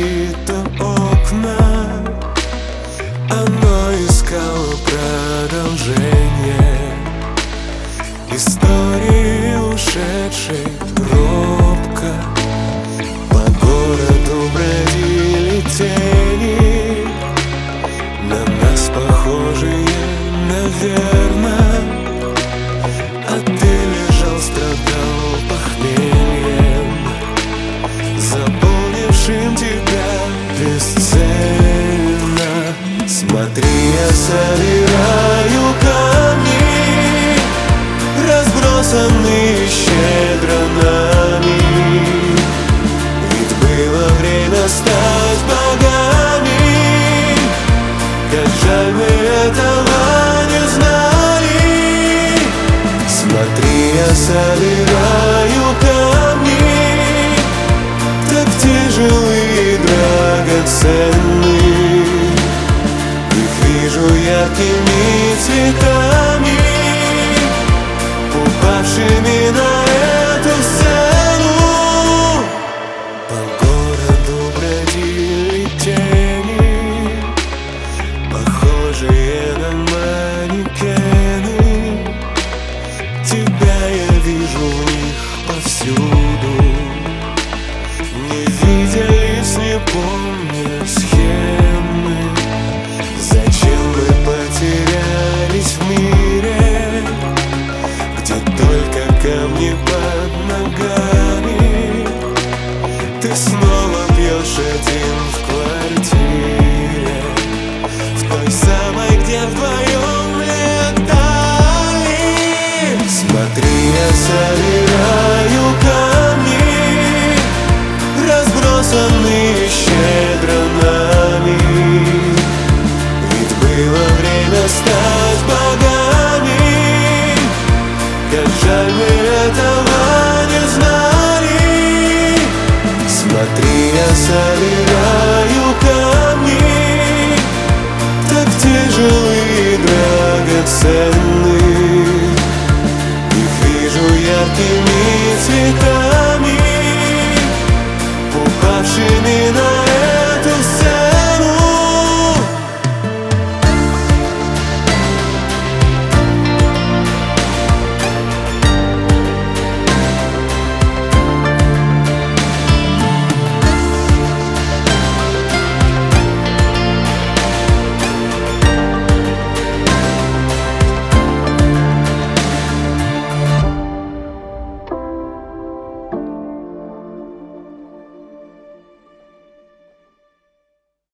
разбито окна. Оно искало продолжение истории ушедшей робко. По городу бродили тени, на нас похожие, наверно. А ты лежал, страдал похмельем, заполнившим тебя бесцельно. Смотри, я собираю камни, разбросанные щедро нами. Ведь было время стать богами, как жаль мы этого не знали. Смотри, я собираю камни, так тяжелы и драгоценны. Их вижу яркими цветами, упавшими на эту сцену. По городу бродили тени, похожие на манекены. Тебя я вижу в них повсюду, не видя ли слепой